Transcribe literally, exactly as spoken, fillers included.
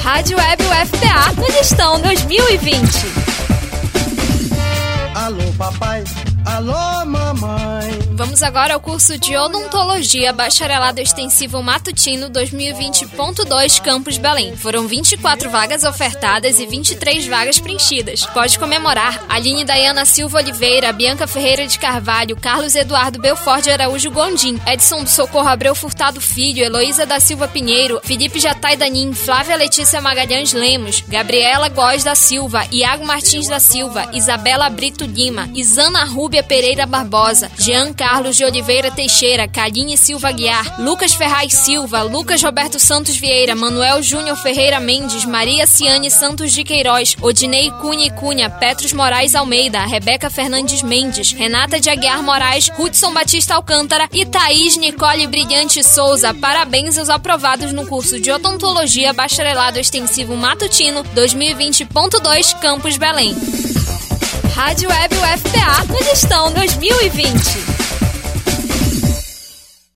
Rádio Web U F P A no Gestão dois mil e vinte. Alô papai, alô mamãe. Vamos agora ao curso de Odontologia Bacharelado Extensivo Matutino dois mil e vinte ponto dois Campus Belém. Foram vinte e quatro vagas ofertadas e vinte e três vagas preenchidas. Pode comemorar Aline Dayana Silva Oliveira, Bianca Ferreira de Carvalho, Carlos Eduardo Belfort de Araújo Gondim, Edson do Socorro Abreu Furtado Filho, Heloísa da Silva Pinheiro, Felipe Jatai Danin, Flávia Letícia Magalhães Lemos, Gabriela Góes da Silva, Iago Martins da Silva, Isabela Brito Lima, Isana Rúbia Pereira Barbosa, Jean Carlos de Oliveira Teixeira, Caline Silva Guiar, Lucas Ferraz Silva, Lucas Roberto Santos Vieira, Manuel Júnior Ferreira Mendes, Maria Ciane Santos de Queiroz, Odinei Cunha Cunha, Petros Moraes Almeida, Rebeca Fernandes Mendes, Renata de Aguiar Moraes, Hudson Batista Alcântara e Thaís Nicole Brilhante Souza. Parabéns aos aprovados no curso de Odontologia Bacharelado Extensivo Matutino dois mil e vinte ponto dois Campus Belém. Rádio Web U F P A no Gestão dois mil e vinte.